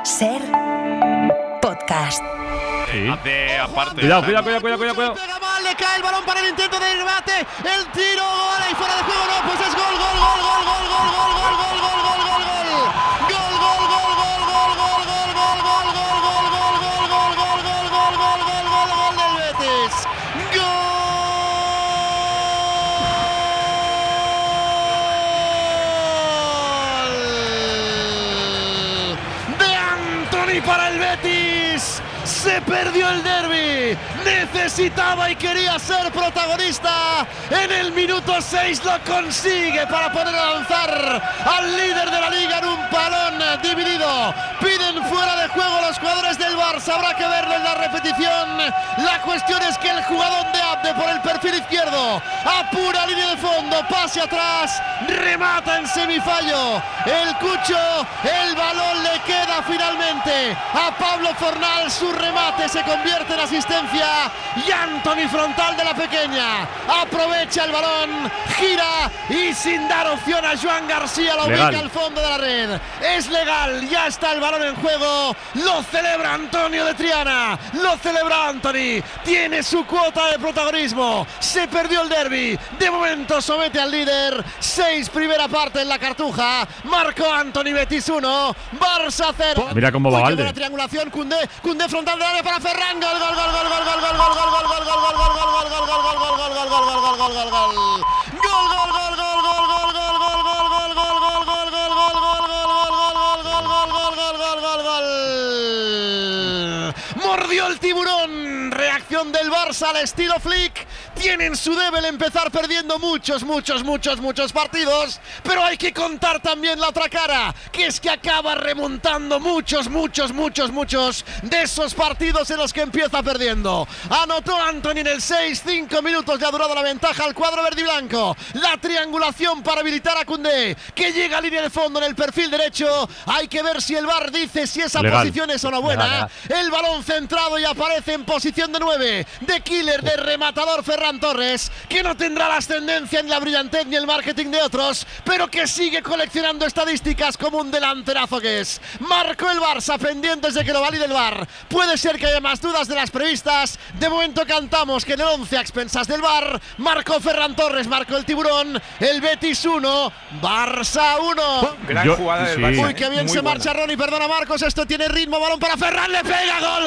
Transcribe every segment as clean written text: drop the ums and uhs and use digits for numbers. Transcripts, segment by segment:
Ser podcast. Sí. Hace aparte. Cuidado. Pega mal, le cae el balón para el intento de remate. El tiro, gol y fuera de juego. No, pues es gol. Para el Betis, se perdió el derbi, necesitaba y quería ser protagonista. En el minuto 6 lo consigue para poder lanzar al líder de la liga en un balón dividido. Piden fuera de juego los jugadores del Barça, habrá que verlo en la repetición. La cuestión es que el jugador de Abde por el perfil izquierdo apura línea de fondo, pase atrás, remata en semifallo. El Cucho, el balón le queda finalmente a Pablo Fornal, su remate se convierte en asistencia y Antony frontal de la pequeña aprovecha el balón, gira y sin dar opción a Joan García lo ubica al fondo de la red. Es legal, ya está el balón en juego, lo celebra Antonio de Triana, lo celebra Antony, tiene su cuota de protagonismo, se perdió el derbi, de momento somete al líder. 6 primera parte en la Cartuja, marcó Antony, Betis 1, Barça 0. Mira cómo va Valde. La triangulación, Koundé frontal del área para Ferran, gol. Mordió el tiburón, reacción del Barça al estilo Flick. Tienen su debe el empezar perdiendo muchos partidos, pero hay que contar también la otra cara, que es que acaba remontando muchos de esos partidos en los que empieza perdiendo. Anotó Antony en el 6, 5 minutos ya ha durado la ventaja al cuadro verde y blanco. La triangulación para habilitar a Koundé, que llega a línea de fondo en el perfil derecho. Hay que ver si el VAR dice si esa posición es o no buena. Legal. El balón centrado y aparece en posición de 9, de killer, de rematador Ferran Torres, que no tendrá la ascendencia ni la brillantez ni el marketing de otros, pero que sigue coleccionando estadísticas como un delanterazo que es. Marcó el Barça, pendientes de que lo valide el VAR. Puede ser que haya más dudas de las previstas. De momento cantamos que en el 11 a expensas del VAR marcó Ferran Torres, marcó el tiburón. El Betis 1, Barça 1. Gran jugada del Barça. Uy, qué bien se marcha Ronnie, perdona Marcos, esto tiene ritmo, balón para Ferran, le pega, gol.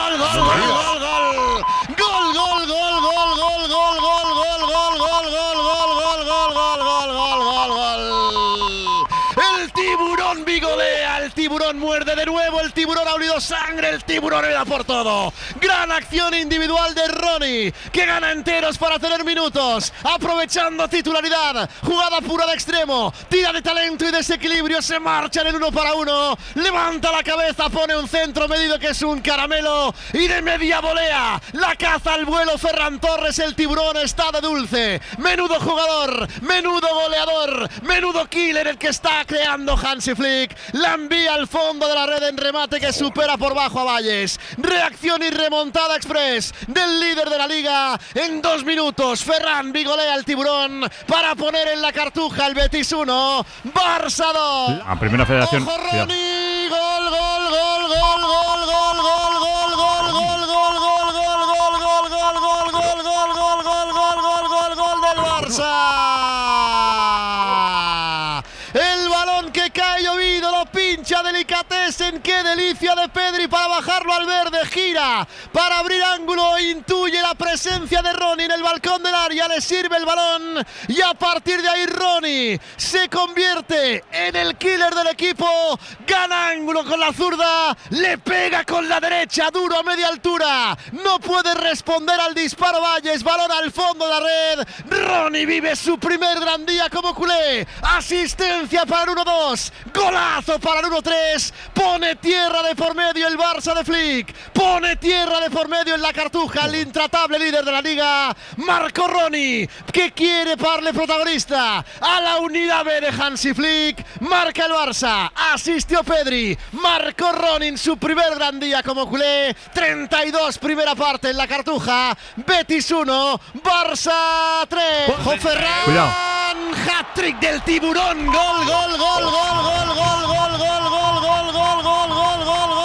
El tiburón bigolea, el tiburón muerde de nuevo, el tiburón ha olido sangre, el tiburón le da por todo. Gran acción individual de Ronnie, que gana enteros para tener minutos, aprovechando titularidad, jugada pura de extremo, tira de talento y desequilibrio, se marcha en el 1 para 1, levanta la cabeza, pone un centro medido que es un caramelo y de media volea, la caza al vuelo Ferran Torres, el tiburón está de dulce. Menudo jugador, menudo goleador, menudo killer el que está creando Hansi Flick, la envía al fondo de la red en remate que supera por bajo a Valles. Reacción y remontada express del líder de la liga en 2 minutos. Ferran bigolea al tiburón para poner en la Cartuja el Betis 1, Barça 2. A primera federación. Ojo Ronnie, gol del Barça. El balón que cae llovido, lo pincha Delicatessen, qué delicia de Pedri para bajarlo al verde, gira para abrir ángulo, intuye la presencia de Ronnie en el balcón del área, le sirve el balón y a partir de ahí Ronnie se convierte en el killer del equipo, gana ángulo con la zurda, le pega con la derecha, duro a media altura, no puede responder al disparo Valles, balón al fondo de la red, Ronnie vive su primer gran día como culé, asistencia para el 1-2, golazo para el 1-3, pone tierra de por medio el Barça de Flick, pone tierra de por medio en la Cartuja, el intratable líder de la liga, marcó Ronnie, que quiere darle protagonista a la unidad B de Hansi Flick, marca el Barça, asistió Pedri, marcó Ronnie en su primer gran día como culé, 32 primera parte en la Cartuja, Betis 1, Barça 3, Ferran, hat-trick del tiburón, gol.